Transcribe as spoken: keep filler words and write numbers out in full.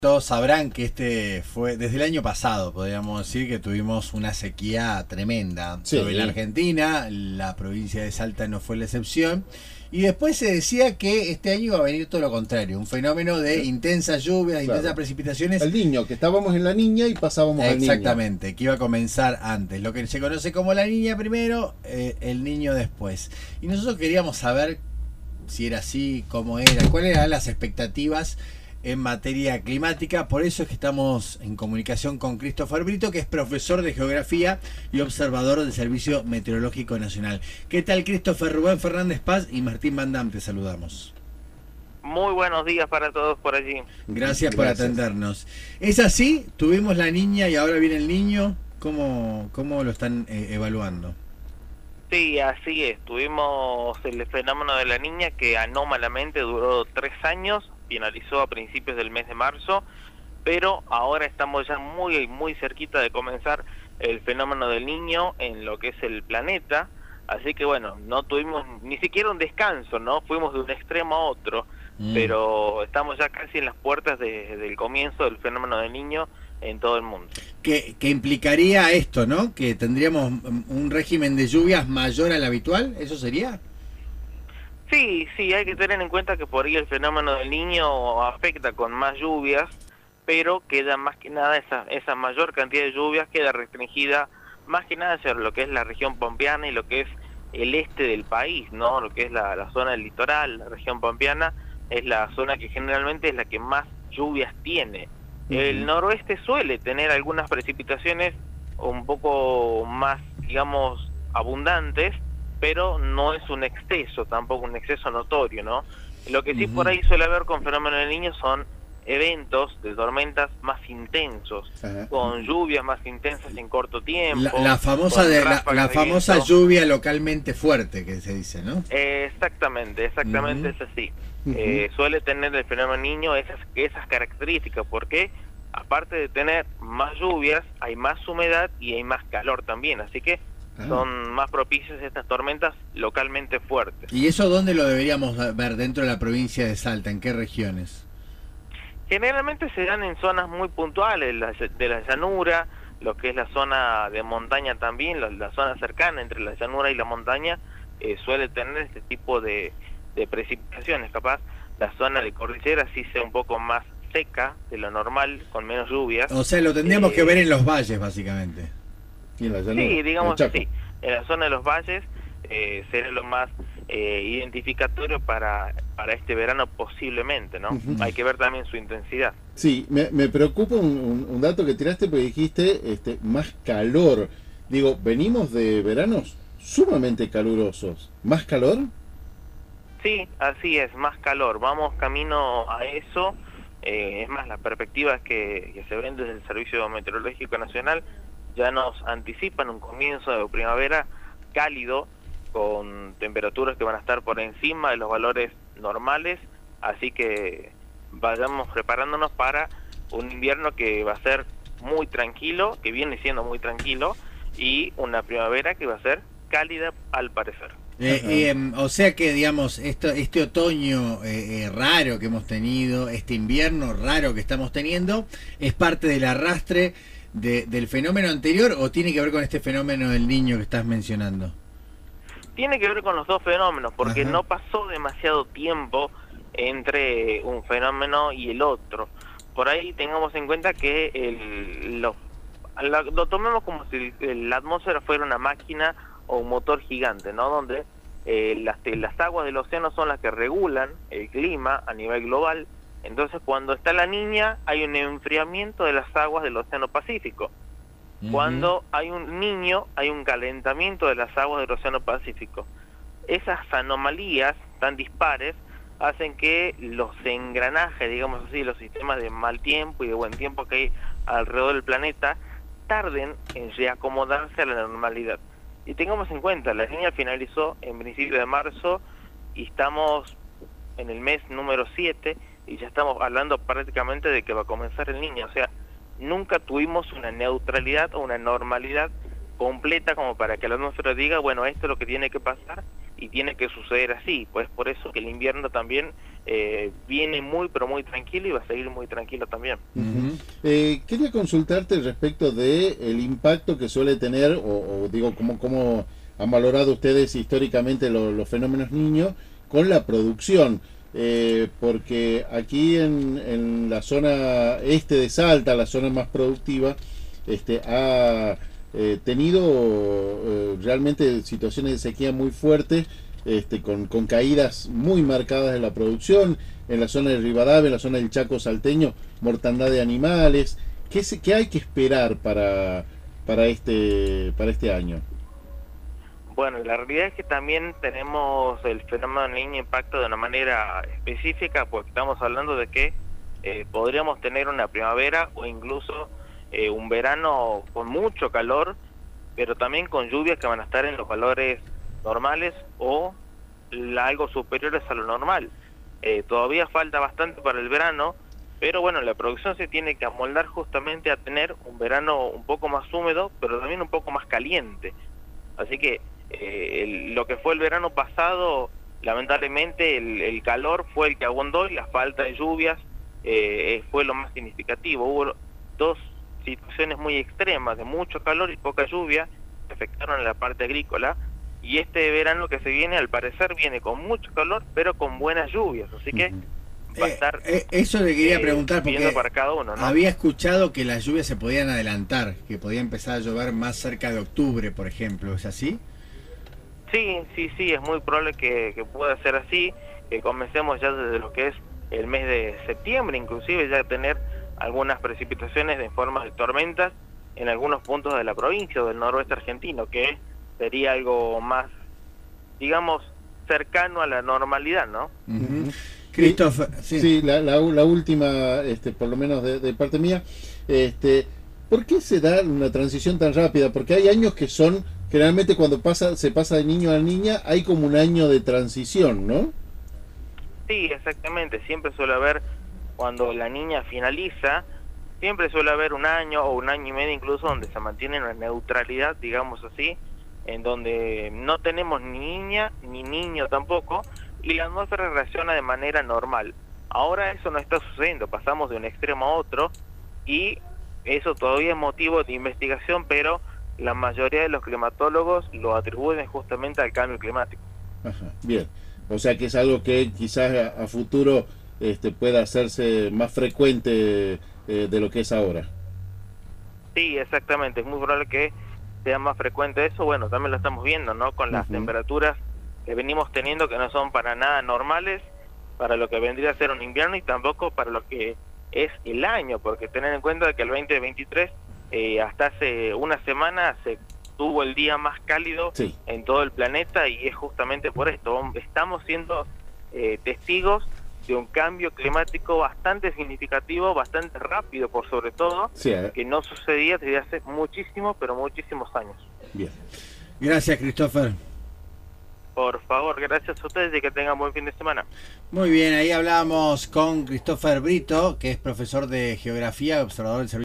Todos sabrán que este fue, desde el año pasado, podríamos decir que tuvimos una sequía tremenda Sí. sobre la Argentina, la provincia de Salta no fue la excepción, y después se decía que este año iba a venir todo lo contrario, un fenómeno de intensas lluvias, Claro. intensas precipitaciones. El niño, que estábamos en la niña y pasábamos al niño. Exactamente, que iba a comenzar antes, lo que se conoce como la niña primero, eh, el niño después. Y nosotros queríamos saber si era así, cómo era, cuáles eran las expectativas en materia climática. Por eso es que estamos en comunicación con Christopher Brito, que es profesor de geografía y observador del Servicio Meteorológico Nacional. ¿Qué tal, Christopher? Rubén Fernández Paz y Martín Van Dam, te saludamos. Muy buenos días para todos por allí. Gracias por Gracias. atendernos. ¿Es así? ¿Tuvimos la niña y ahora viene el niño? ¿Cómo, cómo lo están eh, evaluando? Sí, así es. Tuvimos el fenómeno de la niña que anómalamente duró tres años, finalizó a principios del mes de marzo, pero ahora estamos ya muy, muy cerquita de comenzar el fenómeno del niño en lo que es el planeta. Así que bueno, no tuvimos ni siquiera un descanso, ¿no? Fuimos de un extremo a otro, Mm. pero estamos ya casi en las puertas de, del comienzo del fenómeno del niño en todo el mundo. Que, que implicaría esto, ¿no? Que tendríamos un régimen de lluvias mayor al habitual, ¿eso sería? Sí, sí, hay que tener en cuenta que por ahí el fenómeno del niño afecta con más lluvias, pero queda más que nada esa, esa mayor cantidad de lluvias queda restringida más que nada hacia lo que es la región pampeana y lo que es el este del país, ¿no? Lo que es la, la zona del litoral, la región pampeana es la zona que generalmente es la que más lluvias tiene. El noroeste suele tener algunas precipitaciones un poco más, digamos, abundantes, pero no es un exceso, tampoco un exceso notorio, ¿no? Lo que sí Ujú. por ahí suele haber con fenómeno del niño son eventos de tormentas más intensos, Ajá. con lluvias más intensas en corto tiempo. La, la famosa, con de, la, ráfagas la de famosa viento. lluvia localmente fuerte que se dice, ¿no? Eh, exactamente, exactamente Ujú. es así. Ujú. Eh, suele tener el fenómeno niño esas, esas características, porque aparte de tener más lluvias, hay más humedad y hay más calor también, así que Ah. son más propicias estas tormentas localmente fuertes. ¿Y eso dónde lo deberíamos ver? ¿Dentro de la provincia de Salta? ¿En qué regiones? Generalmente se dan en zonas muy puntuales la- de la llanura, lo que es la zona de montaña también, la, la zona cercana entre la llanura y la montaña eh, suele tener este tipo de, de precipitaciones. Capaz la zona de cordillera sí sea un poco más seca de lo normal, con menos lluvias. O sea, lo tendríamos Eh, que ver en los valles, básicamente. Y en la llanura, Sí, en digamos el Chaco. así. En la zona de los valles eh, será lo más eh, identificatorio para, para este verano posiblemente, ¿no? Ujú. Hay que ver también su intensidad. Sí, me, me preocupa un, un- un dato que tiraste porque dijiste este, más calor. Digo, venimos de veranos sumamente calurosos. ¿Más calor? Sí, así es, más calor. Vamos camino a eso. Eh, es más, las perspectivas que, que se ven desde el Servicio Meteorológico Nacional ya nos anticipan un comienzo de primavera cálido, con temperaturas que van a estar por encima de los valores normales, así que vayamos preparándonos para un invierno que va a ser muy tranquilo, que viene siendo muy tranquilo, y una primavera que va a ser cálida al parecer. Eh, Ajá. eh, o sea que, digamos, esto, este otoño eh, eh, raro que hemos tenido, este invierno raro que estamos teniendo, ¿es parte del arrastre de, del fenómeno anterior o tiene que ver con este fenómeno del niño que estás mencionando? Tiene que ver con los dos fenómenos, porque Ajá. no pasó demasiado tiempo entre un fenómeno y el otro. Por ahí tengamos en cuenta que el, lo, la- lo tomemos como si la atmósfera fuera una máquina o un motor gigante, ¿no? Donde eh, las, las aguas del océano son las que regulan el clima a nivel global. Entonces, cuando está la niña, hay un enfriamiento de las aguas del Océano Pacífico. Cuando hay un niño, hay un calentamiento de las aguas del Océano Pacífico. Esas anomalías tan dispares hacen que los engranajes, digamos así, los sistemas de mal tiempo y de buen tiempo que hay alrededor del planeta, tarden en reacomodarse a la normalidad. Y tengamos en cuenta, la niña finalizó en principio de marzo y estamos en el mes número siete y ya estamos hablando prácticamente de que va a comenzar el niño. O sea, nunca tuvimos una neutralidad o una normalidad completa como para que la atmósfera diga, bueno, esto es lo que tiene que pasar y tiene que suceder así. Pues por eso que el invierno también eh, viene muy pero muy tranquilo y va a seguir muy tranquilo también. Uh-huh. eh, quería consultarte respecto de el impacto que suele tener, o, o digo, cómo, cómo han valorado ustedes históricamente lo, los fenómenos niños con la producción. Eh, porque aquí en, en la zona este de Salta, la zona más productiva, este, ha eh, tenido eh, realmente situaciones de sequía muy fuertes, este, con, con caídas muy marcadas en la producción, en la zona de Rivadavia, en la zona del Chaco salteño, mortandad de animales. ¿Qué, se, qué hay que esperar para, para, este, para este año? Bueno, la realidad es que también tenemos el fenómeno del Niño impacto de una manera específica, porque estamos hablando de que eh, podríamos tener una primavera o incluso eh, un verano con mucho calor, pero también con lluvias que van a estar en los valores normales o la, algo superiores a lo normal. Eh, todavía falta bastante para el verano, pero bueno, la producción se tiene que amoldar justamente a tener un verano un poco más húmedo, pero también un poco más caliente. Así que Eh, el, lo que fue el verano pasado, lamentablemente el, el calor fue el que abundó y la falta de lluvias eh, fue lo más significativo. Hubo dos situaciones muy extremas de mucho calor y poca lluvia que afectaron a la parte agrícola, y este verano que se viene al parecer viene con mucho calor pero con buenas lluvias, así que va a estar eh, eh, eso le quería eh, preguntar porque para cada uno, ¿no? Había escuchado que las lluvias se podían adelantar, que podía empezar a llover más cerca de octubre, por ejemplo. ¿Es así? Sí, sí, sí, es muy probable que, que pueda ser así, que comencemos ya desde lo que es el mes de septiembre, inclusive ya tener algunas precipitaciones en forma de tormentas en algunos puntos de la provincia o del noroeste argentino, que sería algo más, digamos, cercano a la normalidad, ¿no? Uh-huh. Christopher, sí, sí la, la, la última, este, por lo menos de, de parte mía, este, ¿por qué se da una transición tan rápida? Porque hay años que son, generalmente cuando pasa se pasa de niño a niña, hay como un año de transición, ¿no? Sí, exactamente. Siempre suele haber, cuando la niña finaliza, siempre suele haber un año o un año y medio incluso donde se mantiene una neutralidad, digamos así, en donde no tenemos ni niña ni niño tampoco, y la atmósfera reacciona de manera normal. Ahora eso no está sucediendo, pasamos de un extremo a otro, y eso todavía es motivo de investigación, pero la mayoría de los climatólogos lo atribuyen justamente al cambio climático. Ajá, bien. O sea que es algo que quizás a, a futuro este, pueda hacerse más frecuente eh, de lo que es ahora. Sí, exactamente. Es muy probable que sea más frecuente eso. Bueno, también lo estamos viendo, ¿no? Con las uh-huh. temperaturas que venimos teniendo, que no son para nada normales para lo que vendría a ser un invierno y tampoco para lo que es el año, porque tener en cuenta que el veinte veintitrés Eh, hasta hace una semana se tuvo el día más cálido sí. en todo el planeta, y es justamente por esto. Estamos siendo eh, testigos de un cambio climático bastante significativo, bastante rápido por sobre todo, sí, eh. que no sucedía desde hace muchísimos, pero muchísimos años. Bien. Gracias, Christopher. Por favor, gracias a ustedes y que tengan buen fin de semana. Muy bien, ahí hablamos con Christopher Brito, que es profesor de Geografía, observador del Servicio